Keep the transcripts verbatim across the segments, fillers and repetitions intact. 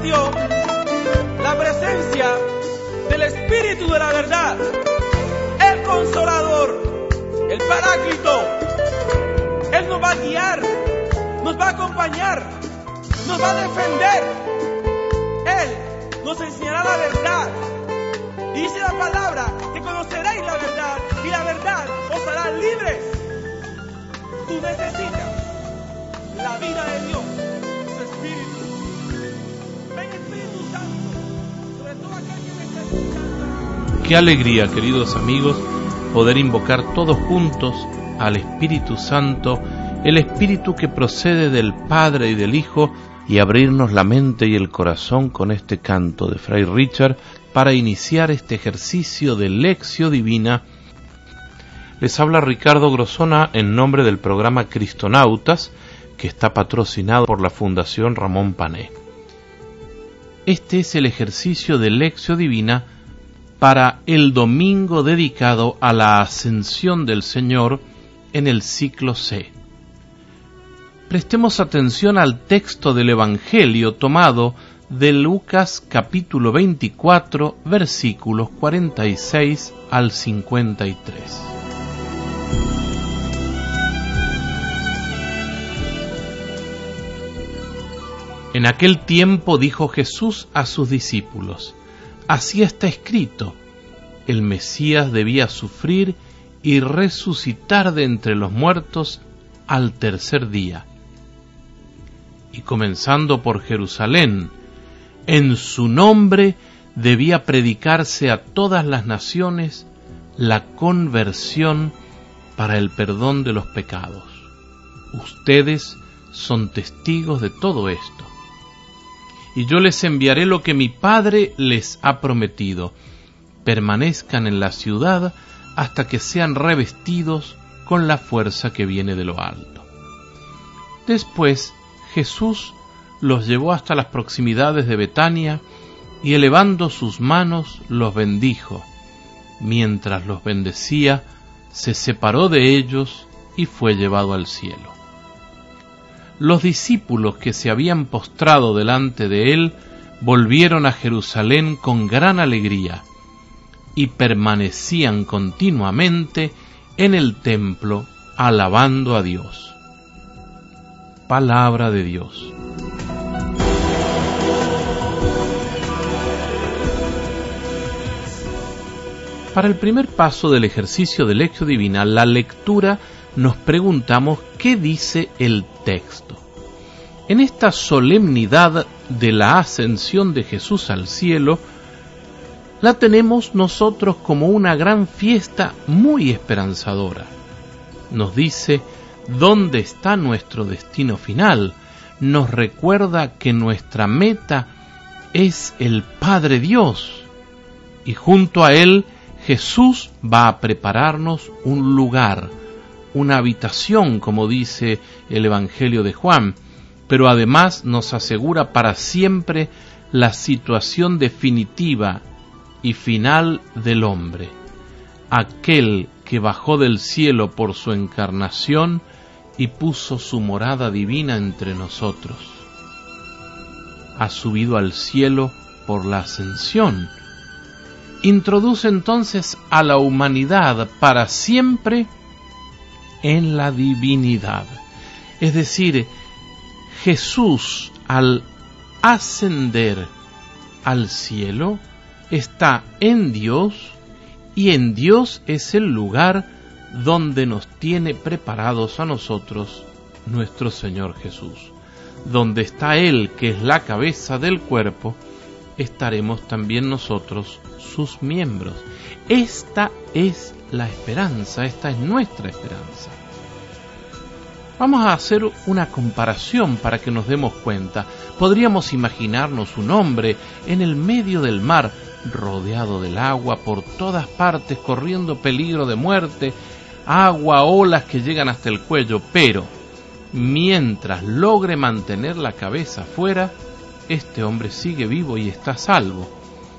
prometió la presencia del Espíritu de la verdad, el Consolador, el Paráclito. Él nos va a guiar, nos va a acompañar, nos va a defender. Él nos enseñará la verdad. Y dice la palabra que conoceréis la verdad y la verdad os hará libres. Tú necesitas la vida de Dios, su Espíritu. Ven, Espíritu Santo, sobre todo aquel que me está escuchando. Qué alegría, queridos amigos, poder invocar todos juntos al Espíritu Santo, el Espíritu que procede del Padre y del Hijo, y abrirnos la mente y el corazón con este canto de Fray Richard para iniciar este ejercicio de Lectio Divina. Les habla Ricardo Grosona en nombre del programa Cristonautas, que está patrocinado por la Fundación Ramón Pané. Este es el ejercicio de Lectio Divina para el domingo dedicado a la Ascensión del Señor en el ciclo C. Prestemos atención al texto del Evangelio tomado de Lucas capítulo veinticuatro, versículos cuarenta y seis al cincuenta y tres. En aquel tiempo dijo Jesús a sus discípulos: así está escrito, el Mesías debía sufrir y resucitar de entre los muertos al tercer día. Y comenzando por Jerusalén, en su nombre debía predicarse a todas las naciones la conversión para el perdón de los pecados. Ustedes son testigos de todo esto. Y yo les enviaré lo que mi Padre les ha prometido. Permanezcan en la ciudad hasta que sean revestidos con la fuerza que viene de lo alto. Después Jesús los llevó hasta las proximidades de Betania y elevando sus manos los bendijo. Mientras los bendecía, se separó de ellos y fue llevado al cielo. Los discípulos que se habían postrado delante de él volvieron a Jerusalén con gran alegría y permanecían continuamente en el templo alabando a Dios. Palabra de Dios. Para el primer paso del ejercicio de Lectio Divina, la lectura, nos preguntamos qué dice el texto. En esta solemnidad de la ascensión de Jesús al cielo, la tenemos nosotros como una gran fiesta muy esperanzadora. Nos dice ¿dónde está nuestro destino final? Nos recuerda que nuestra meta es el Padre Dios, y junto a Él Jesús va a prepararnos un lugar, una habitación, como dice el Evangelio de Juan, pero además nos asegura para siempre la situación definitiva y final del hombre, aquel que bajó del cielo por su encarnación y puso su morada divina entre nosotros. Ha subido al cielo por la ascensión. Introduce entonces a la humanidad para siempre en la divinidad. Es decir, Jesús al ascender al cielo está en Dios y en Dios es el lugar donde nos tiene preparados a nosotros nuestro Señor Jesús. Donde está Él, que es la cabeza del cuerpo, estaremos también nosotros, sus miembros. Esta es la esperanza, esta es nuestra esperanza. Vamos a hacer una comparación para que nos demos cuenta. Podríamos imaginarnos un hombre en el medio del mar, rodeado del agua por todas partes, corriendo peligro de muerte, agua, olas que llegan hasta el cuello, pero mientras logre mantener la cabeza fuera, este hombre sigue vivo y está a salvo.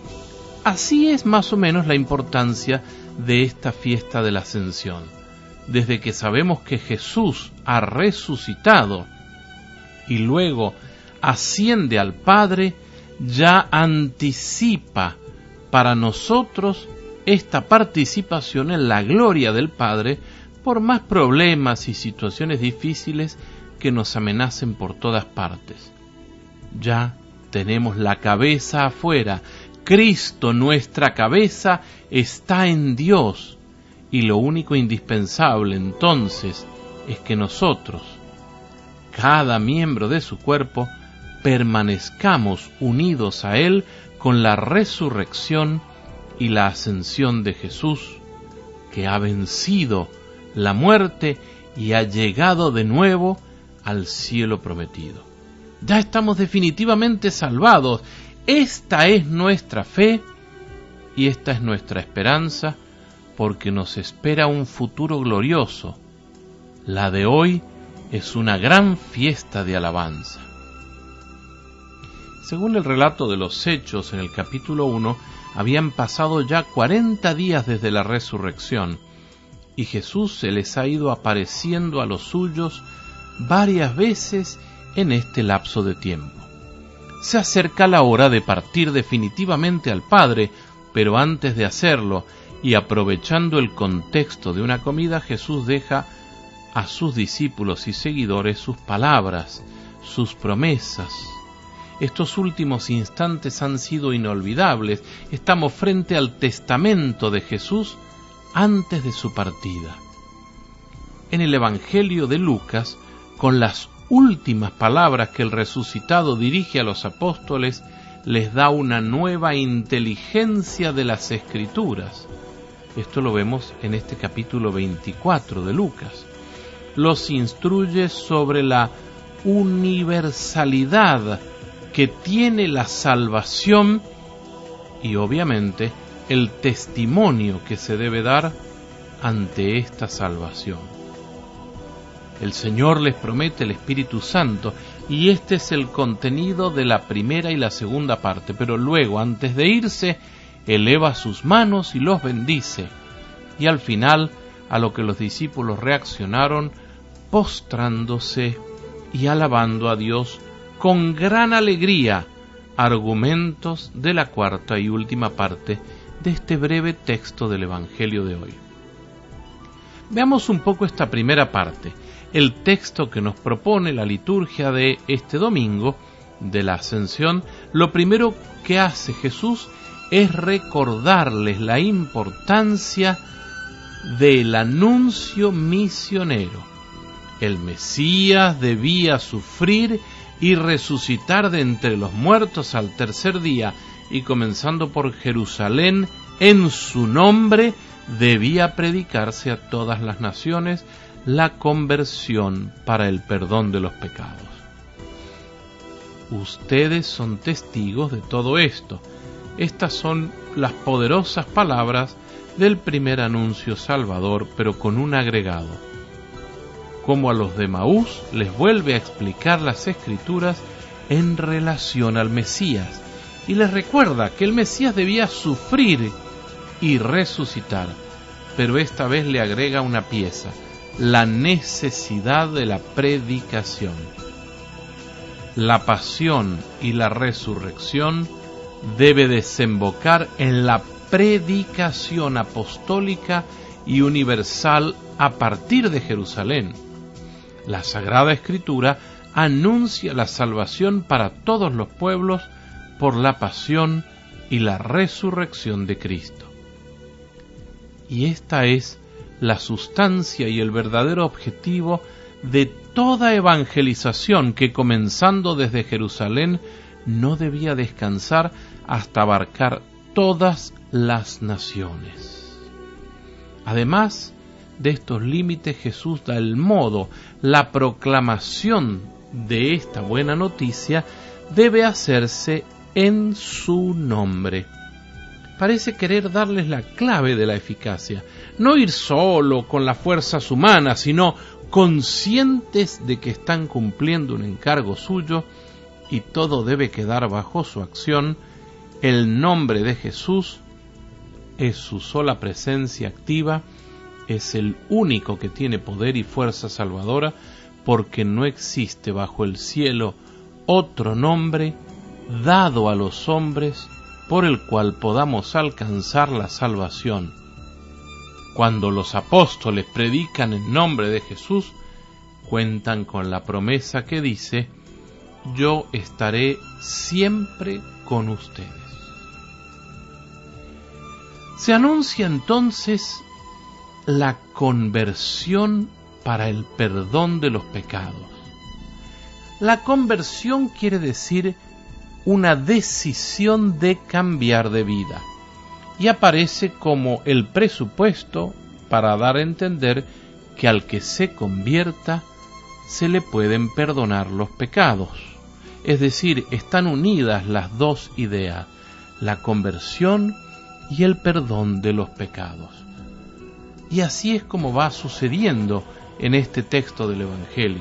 Así es más o menos la importancia de esta fiesta de la Ascensión. Desde que sabemos que Jesús ha resucitado y luego asciende al Padre, ya anticipa para nosotros esta participación en la gloria del Padre, por más problemas y situaciones difíciles que nos amenacen por todas partes. Ya tenemos la cabeza afuera. Cristo, nuestra cabeza, está en Dios, y lo único indispensable entonces es que nosotros, cada miembro de su cuerpo, permanezcamos unidos a Él con la resurrección y la ascensión de Jesús, que ha vencido la muerte y ha llegado de nuevo al cielo prometido. Ya estamos definitivamente salvados. Esta es nuestra fe y esta es nuestra esperanza, porque nos espera un futuro glorioso. La de hoy es una gran fiesta de alabanza. Según el relato de los Hechos en el capítulo uno, habían pasado ya cuarenta días desde la resurrección, y Jesús se les ha ido apareciendo a los suyos varias veces en este lapso de tiempo. Se acerca la hora de partir definitivamente al Padre, pero antes de hacerlo, y aprovechando el contexto de una comida, Jesús deja a sus discípulos y seguidores sus palabras, sus promesas. Estos últimos instantes han sido inolvidables. Estamos frente al testamento de Jesús antes de su partida. En el Evangelio de Lucas, con las últimas palabras que el resucitado dirige a los apóstoles, les da una nueva inteligencia de las Escrituras. Esto lo vemos en este capítulo veinticuatro de Lucas. Los instruye sobre la universalidad que tiene la salvación y obviamente el testimonio que se debe dar ante esta salvación. El Señor les promete el Espíritu Santo, y este es el contenido de la primera y la segunda parte, pero luego, antes de irse, eleva sus manos y los bendice, y al final, a lo que los discípulos reaccionaron, postrándose y alabando a Dios con gran alegría, argumentos de la cuarta y última parte de este breve texto del Evangelio de hoy. Veamos un poco esta primera parte, el texto que nos propone la liturgia de este domingo de la Ascensión. Lo primero que hace Jesús es recordarles la importancia del anuncio misionero. El Mesías debía sufrir y resucitar de entre los muertos al tercer día, y comenzando por Jerusalén, en su nombre debía predicarse a todas las naciones la conversión para el perdón de los pecados. Ustedes son testigos de todo esto. Estas son las poderosas palabras del primer anuncio salvador, pero con un agregado. Como a los de Maús, les vuelve a explicar las Escrituras en relación al Mesías, y les recuerda que el Mesías debía sufrir y resucitar, pero esta vez le agrega una pieza: la necesidad de la predicación. La pasión y la resurrección debe desembocar en la predicación apostólica y universal a partir de Jerusalén. La Sagrada Escritura anuncia la salvación para todos los pueblos por la pasión y la resurrección de Cristo. Y esta es la sustancia y el verdadero objetivo de toda evangelización que, comenzando desde Jerusalén, no debía descansar hasta abarcar todas las naciones. Además de estos límites, Jesús da el modo. La proclamación de esta buena noticia debe hacerse en su nombre. Parece querer darles la clave de la eficacia. No ir solo con las fuerzas humanas, sino conscientes de que están cumpliendo un encargo suyo, y todo debe quedar bajo su acción. El nombre de Jesús es su sola presencia activa, es el único que tiene poder y fuerza salvadora, porque no existe bajo el cielo otro nombre dado a los hombres por el cual podamos alcanzar la salvación. Cuando los apóstoles predican en nombre de Jesús, cuentan con la promesa que dice: yo estaré siempre con ustedes. Se anuncia entonces la conversión para el perdón de los pecados. La conversión quiere decir una decisión de cambiar de vida, y aparece como el presupuesto para dar a entender que al que se convierta se le pueden perdonar los pecados. Es decir, están unidas las dos ideas, la conversión y el perdón de los pecados. Y así es como va sucediendo en este texto del Evangelio.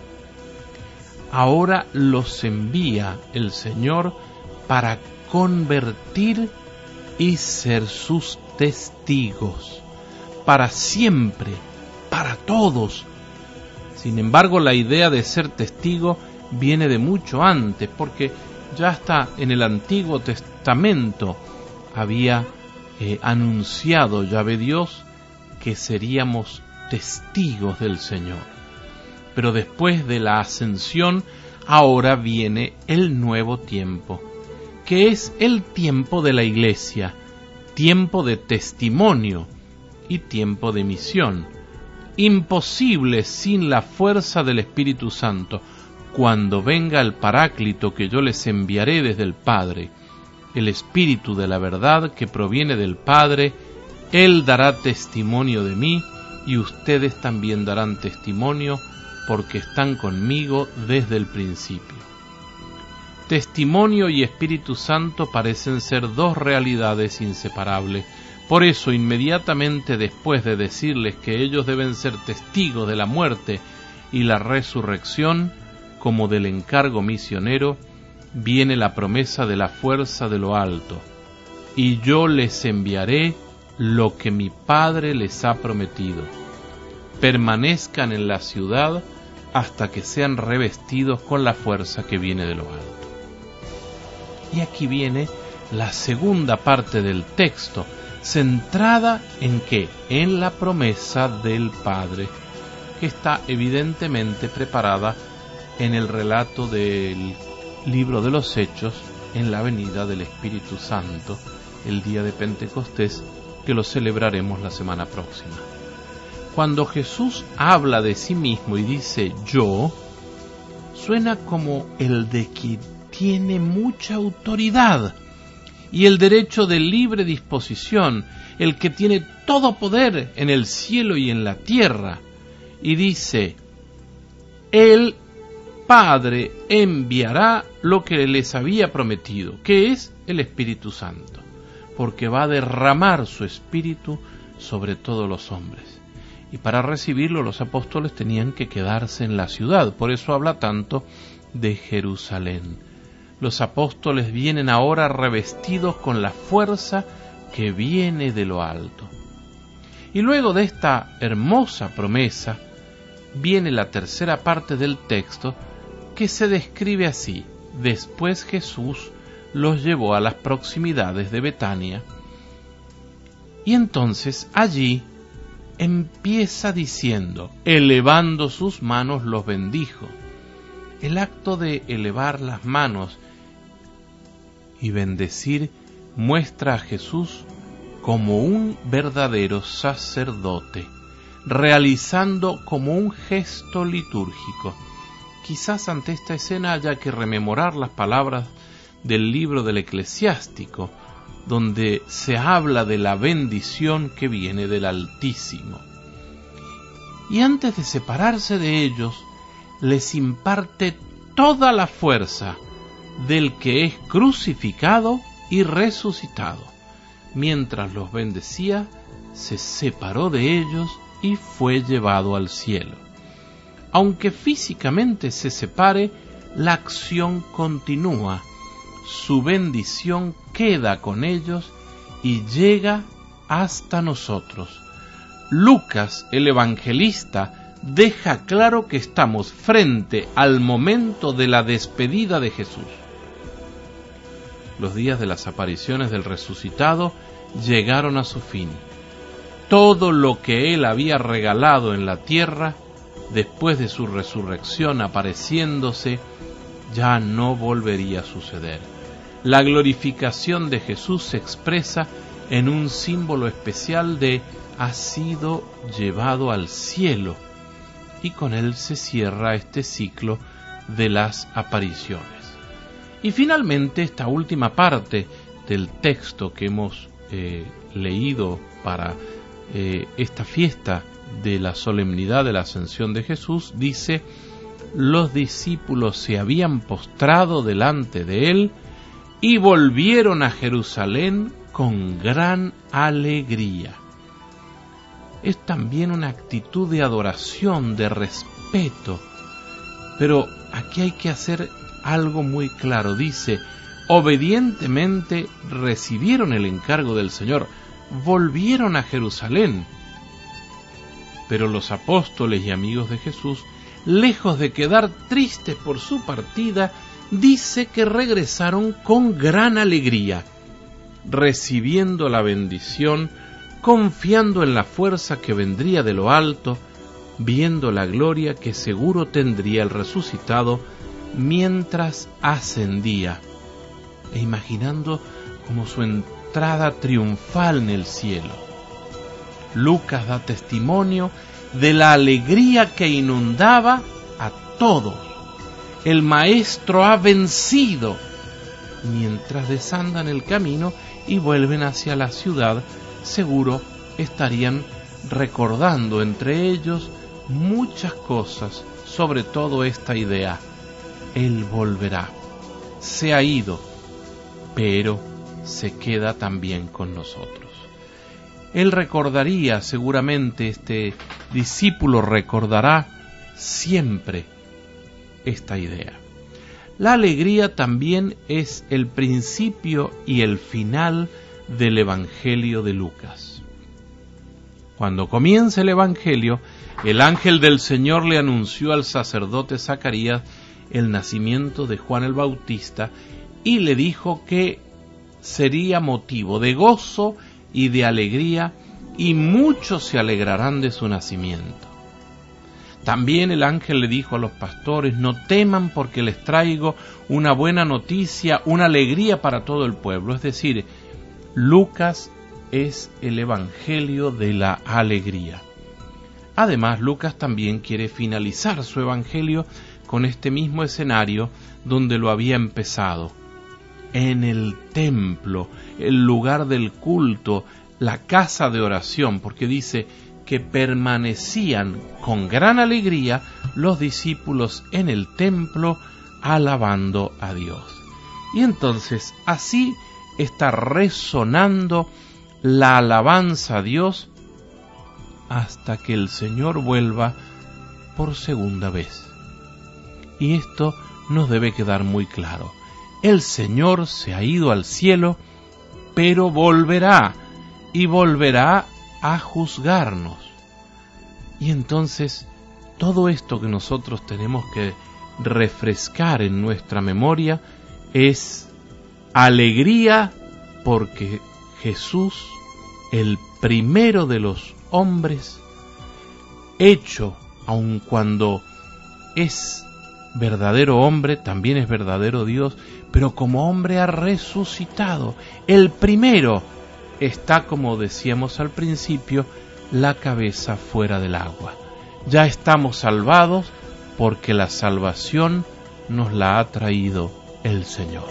Ahora los envía el Señor para convertir y ser sus testigos, para siempre, para todos. Sin embargo, la idea de ser testigo viene de mucho antes, porque ya hasta en el Antiguo Testamento había eh, anunciado Yahvé Dios que seríamos testigos del Señor. Pero después de la ascensión, ahora viene el nuevo tiempo, que es el tiempo de la Iglesia, tiempo de testimonio y tiempo de misión. Imposible sin la fuerza del Espíritu Santo. Cuando venga el Paráclito que yo les enviaré desde el Padre, el Espíritu de la verdad que proviene del Padre, Él dará testimonio de mí, y ustedes también darán testimonio, porque están conmigo desde el principio. Testimonio y Espíritu Santo parecen ser dos realidades inseparables. Por eso, inmediatamente después de decirles que ellos deben ser testigos de la muerte y la resurrección, como del encargo misionero, viene la promesa de la fuerza de lo alto: y yo les enviaré lo que mi Padre les ha prometido. Permanezcan en la ciudad hasta que sean revestidos con la fuerza que viene de lo alto. Y aquí viene la segunda parte del texto, centrada en qué, en la promesa del Padre, que está evidentemente preparada en el relato del libro de los Hechos, en la venida del Espíritu Santo, el día de Pentecostés, que lo celebraremos la semana próxima. Cuando Jesús habla de sí mismo y dice yo, suena como el de quien tiene mucha autoridad y el derecho de libre disposición, el que tiene todo poder en el cielo y en la tierra, y dice: el Padre enviará lo que les había prometido, que es el Espíritu Santo, porque va a derramar su Espíritu sobre todos los hombres. Y para recibirlo los apóstoles tenían que quedarse en la ciudad, por eso habla tanto de Jerusalén. Los apóstoles vienen ahora revestidos con la fuerza que viene de lo alto. Y luego de esta hermosa promesa, viene la tercera parte del texto, que se describe así: después Jesús los llevó a las proximidades de Betania, y entonces allí empieza diciendo, elevando sus manos los bendijo. El acto de elevar las manos y bendecir muestra a Jesús como un verdadero sacerdote, realizando como un gesto litúrgico. Quizás ante esta escena haya que rememorar las palabras del libro del Eclesiástico, donde se habla de la bendición que viene del Altísimo. Y antes de separarse de ellos, les imparte toda la fuerza del que es crucificado y resucitado. Mientras los bendecía, se separó de ellos y fue llevado al cielo. Aunque físicamente se separe, la acción continúa. Su bendición queda con ellos y llega hasta nosotros. Lucas, el evangelista, deja claro que estamos frente al momento de la despedida de Jesús. los días de las apariciones del resucitado llegaron a su fin. Todo lo que Él había regalado en la tierra, después de su resurrección apareciéndose, ya no volvería a suceder. La glorificación de Jesús se expresa en un símbolo especial de ha sido llevado al cielo, y con él se cierra este ciclo de las apariciones. Y finalmente esta última parte del texto que hemos eh, leído para eh, esta fiesta de la solemnidad de la ascensión de Jesús dice: los discípulos se habían postrado delante de él y volvieron a Jerusalén con gran alegría. Es también una actitud de adoración, de respeto, pero aquí hay que hacer algo muy claro. Dice, obedientemente recibieron el encargo del Señor, volvieron a Jerusalén. Pero los apóstoles y amigos de Jesús, lejos de quedar tristes por su partida, dice que regresaron con gran alegría, recibiendo la bendición, confiando en la fuerza que vendría de lo alto, viendo la gloria que seguro tendría el resucitado mientras ascendía, e imaginando como su entrada triunfal en el cielo. Lucas da testimonio de la alegría que inundaba a todos. El Maestro ha vencido, mientras desandan el camino y vuelven hacia la ciudad. Seguro estarían recordando entre ellos muchas cosas, sobre todo esta idea: Él volverá, se ha ido, pero se queda también con nosotros. Él recordaría, seguramente este discípulo recordará siempre esta idea. La alegría también es el principio y el final del Evangelio de Lucas. Cuando comienza el Evangelio, el ángel del Señor le anunció al sacerdote Zacarías el nacimiento de Juan el Bautista y le dijo que sería motivo de gozo y de alegría, y muchos se alegrarán de su nacimiento. También el ángel le dijo a los pastores: no teman, porque les traigo una buena noticia, una alegría para todo el pueblo. Es decir, Lucas es el evangelio de la alegría. Además, Lucas también quiere finalizar su evangelio con este mismo escenario donde lo había empezado, en el templo, el lugar del culto, la casa de oración, porque dice que permanecían con gran alegría los discípulos en el templo alabando a Dios. Y entonces así está resonando la alabanza a Dios hasta que el Señor vuelva por segunda vez. Y esto nos debe quedar muy claro. El Señor se ha ido al cielo, pero volverá, y volverá a juzgarnos. Y entonces, todo esto que nosotros tenemos que refrescar en nuestra memoria es alegría, porque Jesús, el primero de los hombres, hecho, aun cuando es verdadero hombre, también es verdadero Dios, pero como hombre ha resucitado. El primero está, como decíamos al principio, la cabeza fuera del agua. Ya estamos salvados porque la salvación nos la ha traído el Señor.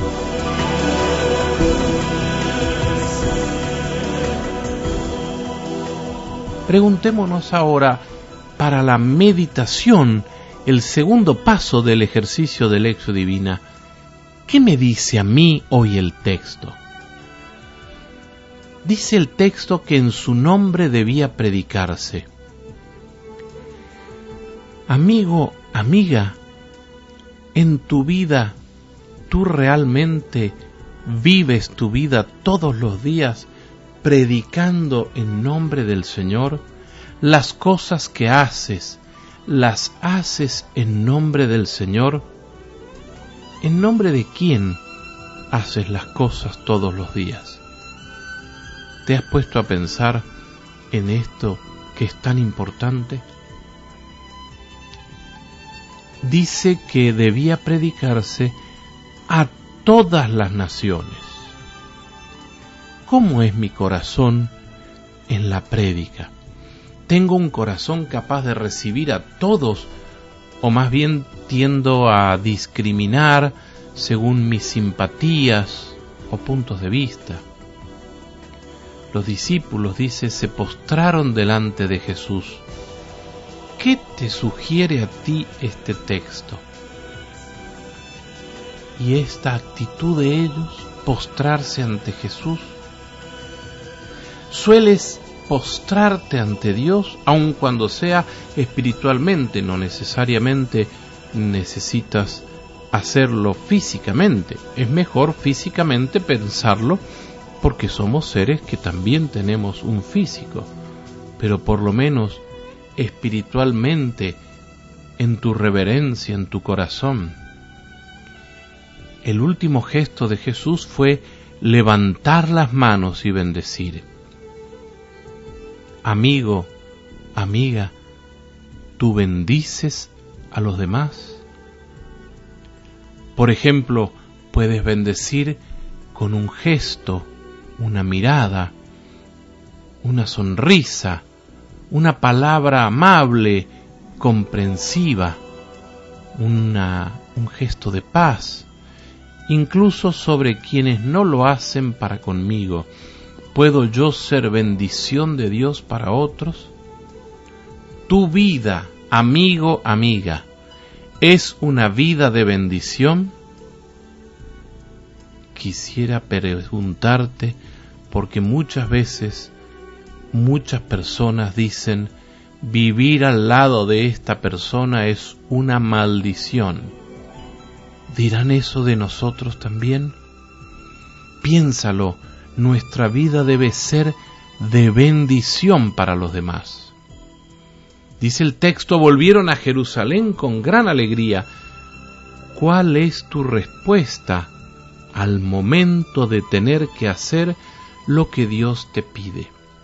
Preguntémonos ahora, para la meditación, el segundo paso del ejercicio de Lectio Divina: ¿qué me dice a mí hoy el texto? Dice el texto que en su nombre debía predicarse. Amigo, amiga, en tu vida, ¿tú realmente vives tu vida todos los días predicando en nombre del Señor? Las cosas que haces, ¿las haces en nombre del Señor? ¿En nombre de quién? haces las cosas todos los días? ¿Te has puesto a pensar en esto que es tan importante? Dice que debía predicarse a todas las naciones. ¿Cómo es mi corazón en la prédica? ¿Tengo un corazón capaz de recibir a todos? ¿O más bien tiendo a discriminar según mis simpatías o puntos de vista? Los discípulos, dice, se postraron delante de Jesús. ¿Qué te sugiere a ti este texto? Y esta actitud de ellos, postrarse ante Jesús. ¿Sueles postrarte ante Dios, aun cuando sea espiritualmente? No necesariamente necesitas hacerlo físicamente. Es mejor físicamente pensarlo, porque somos seres que también tenemos un físico, pero por lo menos espiritualmente, en tu reverencia, en tu corazón. El último gesto de Jesús fue levantar las manos y bendecir. Amigo, amiga, ¿tú bendices a los demás? Por ejemplo, puedes bendecir con un gesto, una mirada, una sonrisa, una palabra amable, comprensiva, una, un gesto de paz, incluso sobre quienes no lo hacen para conmigo. ¿Puedo yo ser bendición de Dios para otros? Tu vida, amigo, amiga, ¿es una vida de bendición? Quisiera preguntarte, porque muchas veces muchas personas dicen: vivir al lado de esta persona es una maldición. ¿Dirán eso de nosotros también? Piénsalo, nuestra vida debe ser de bendición para los demás. Dice el texto: volvieron a Jerusalén con gran alegría. ¿Cuál es tu respuesta al momento de tener que hacer lo que Dios te pide?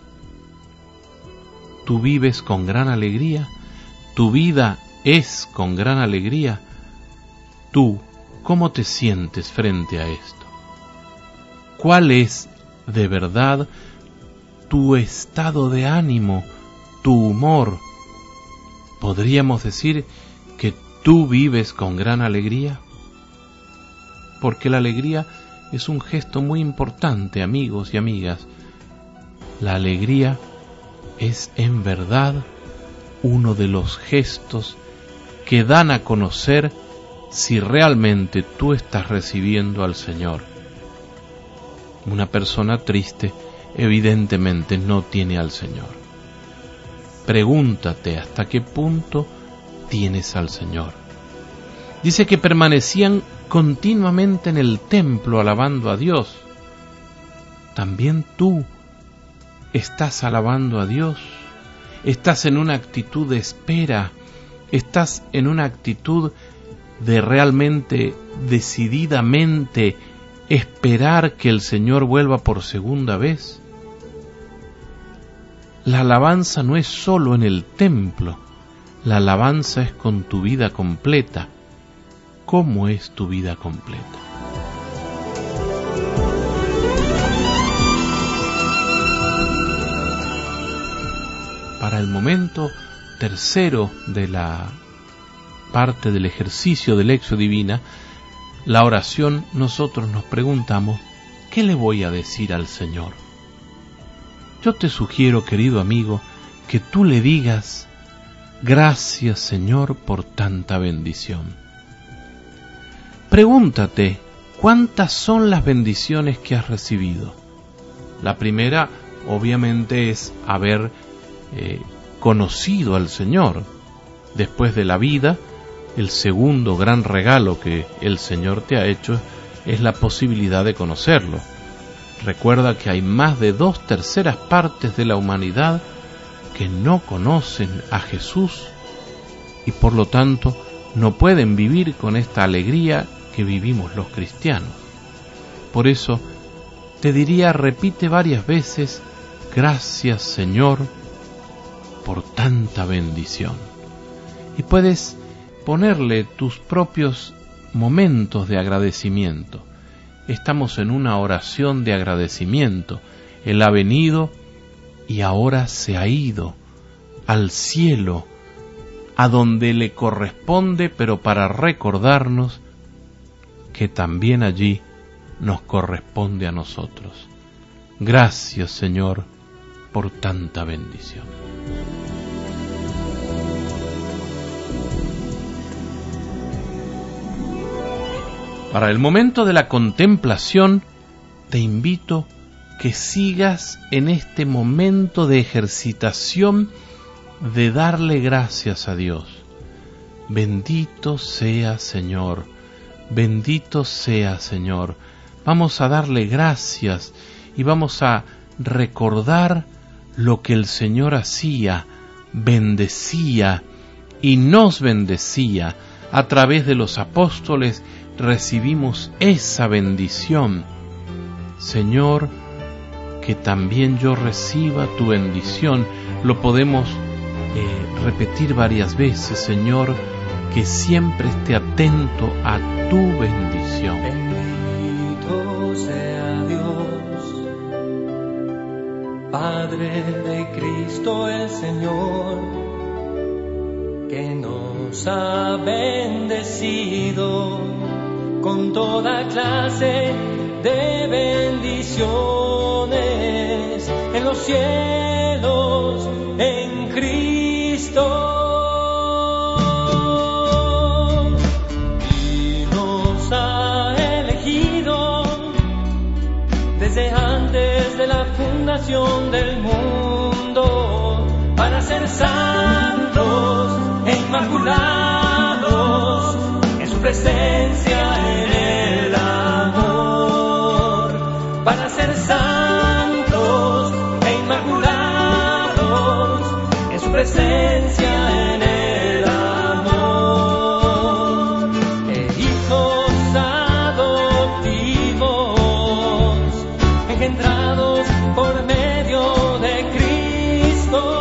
¿Tú vives con gran alegría? ¿Tu vida es con gran alegría? ¿Tú cómo te sientes frente a esto? ¿Cuál es de verdad tu estado de ánimo, tu humor? ¿Podríamos decir que tú vives con gran alegría? Porque la alegría es un gesto muy importante, amigos y amigas. La alegría es en verdad uno de los gestos que dan a conocer si realmente tú estás recibiendo al Señor. Una persona triste evidentemente no tiene al Señor. Pregúntate hasta qué punto tienes al Señor. Dice que permanecían continuamente en el templo alabando a Dios. ¿También tú estás alabando a Dios? ¿Estás en una actitud de espera? ¿Estás en una actitud de realmente, decididamente, esperar que el Señor vuelva por segunda vez? La alabanza no es solo en el templo, la alabanza es con tu vida completa. ¿Cómo es tu vida completa? Para el momento tercero de la parte del ejercicio de Lectio Divina, la oración, nosotros nos preguntamos: ¿qué le voy a decir al Señor? Yo te sugiero, querido amigo, que tú le digas: gracias, Señor, por tanta bendición. Pregúntate, ¿cuántas son las bendiciones que has recibido? La primera, obviamente, es haber eh, conocido al Señor. Después de la vida, el segundo gran regalo que el Señor te ha hecho es la posibilidad de conocerlo. Recuerda que hay más de dos terceras partes de la humanidad que no conocen a Jesús y por lo tanto no pueden vivir con esta alegría que vivimos los cristianos. Por eso te diría, repite varias veces: gracias, Señor, por tanta bendición. Y puedes ponerle tus propios momentos de agradecimiento. Estamos en una oración de agradecimiento. Él ha venido y ahora se ha ido al cielo, a donde le corresponde, pero para recordarnos que también allí nos corresponde a nosotros. Gracias, Señor, por tanta bendición. Para el momento de la contemplación, te invito que sigas en este momento de ejercitación de darle gracias a Dios. Bendito sea, Señor, bendito sea, Señor. Vamos a darle gracias y vamos a recordar lo que el Señor hacía, bendecía y nos bendecía. A través de los apóstoles recibimos esa bendición. Señor, que también yo reciba tu bendición. Lo podemos eh, repetir varias veces. Señor, que siempre esté atento a tu bendición. Bendito sea Dios, Padre de Cristo el Señor, que nos ha bendecido con toda clase de bendiciones en los cielos, en Cristo. Y nos ha elegido desde antes de la fundación del mundo para ser santos e inmaculados en su presencia en el amor, para ser santos e inmaculados en su presencia en el amor, e hijos adoptivos engendrados por medio de Cristo.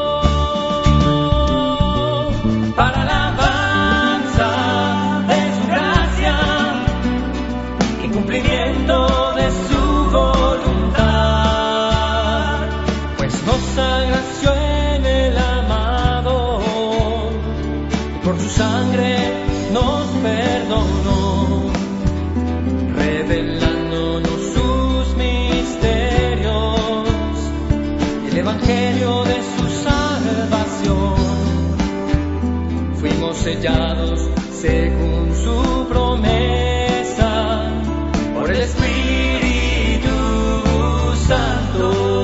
Sellados según su promesa por el Espíritu Santo.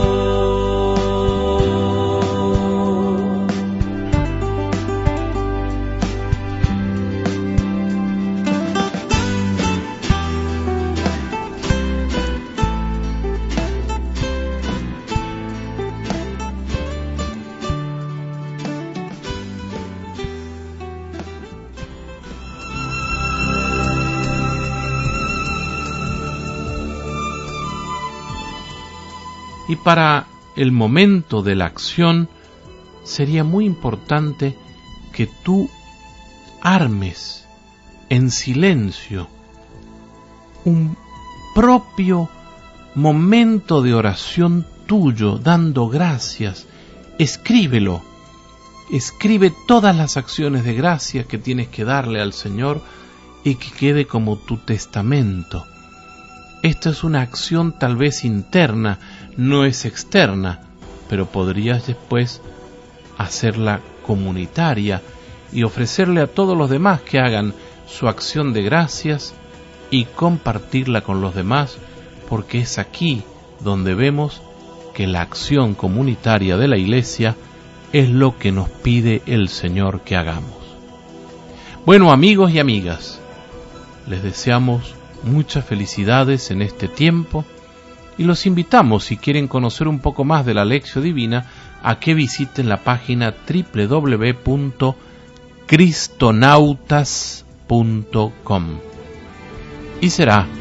Y para el momento de la acción sería muy importante que tú armes en silencio un propio momento de oración tuyo, dando gracias. Escríbelo, escribe todas las acciones de gracias que tienes que darle al Señor y que quede como tu testamento. Esta es una acción tal vez interna, no es externa, pero podrías después hacerla comunitaria y ofrecerle a todos los demás que hagan su acción de gracias y compartirla con los demás, porque es aquí donde vemos que la acción comunitaria de la Iglesia es lo que nos pide el Señor que hagamos. Bueno, amigos y amigas, les deseamos muchas felicidades en este tiempo y los invitamos, si quieren conocer un poco más de la Lección Divina, a que visiten la página doble u doble u doble u punto cristonautas punto com. Y será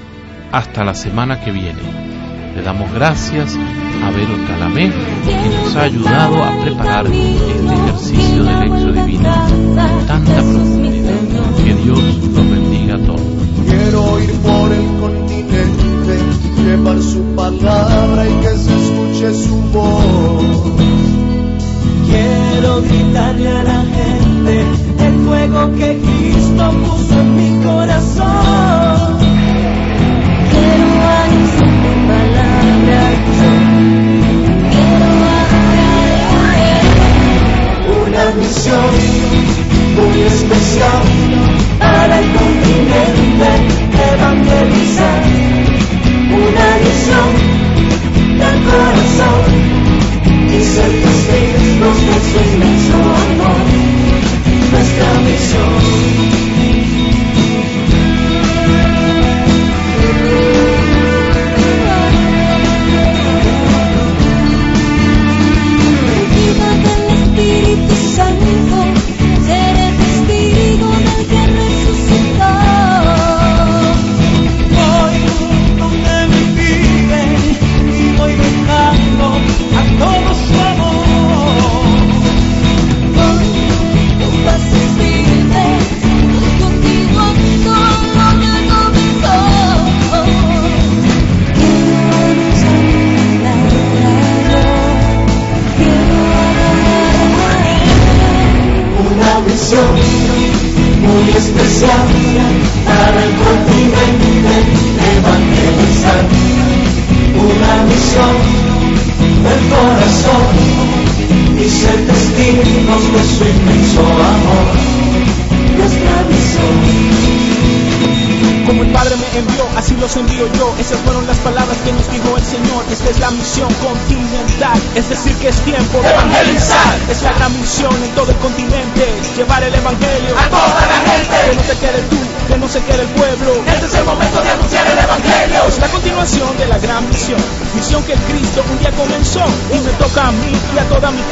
hasta la semana que viene. Le damos gracias a Vero Talamé, que nos ha ayudado a preparar este ejercicio de Lección Divina con tanta profundidad. Que Dios los bendiga a todos. Quiero ir por el continente, llevar su palabra y que se escuche su voz. Quiero gritarle a la gente el fuego que Cristo puso en mi corazón. Quiero anunciar mi palabra. Quiero adorar a Él. Una misión muy especial Para el continente evangelizar. Una misión del corazón. Y ser testigos de su inmenso amor, nuestra misión. Viva del Espíritu Santo, seré testigo del que resucitó. Voy donde me piden y voy dejando a todos su amor. Voy con paz y firme, contigo todo lo que comenzó. Quiero anunciar mi palabra, quiero adorar a Él. una misión muy especial para el continente evangelizar. Una misión del corazón y ser testigos de su inmenso amor. Nuestra misión. Como el Padre me envió, así los envío yo. Esas fueron las palabras que nos dijo el Señor. Esta es la misión continental, es decir que es tiempo de evangelizar. Es la gran misión en todo el continente, llevar el evangelio a toda la gente. Que no te quede tú, que no se quede el pueblo. Este es el momento de anunciar el evangelio. Es la continuación de la gran misión, misión que el Cristo un día comenzó y me toca a mí y a toda mi